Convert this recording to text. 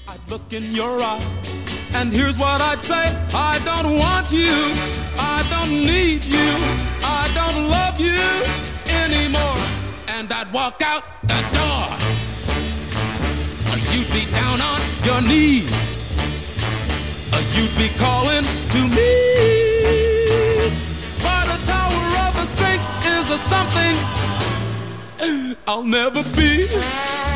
I'd look in your eyes, and here's what I'd say. I don't want you, I don't need you, I don't love you anymore. And I'd walk out the door. You'd be down on your knees. You'd be calling to me. But a tower of strength is a something I'll never be.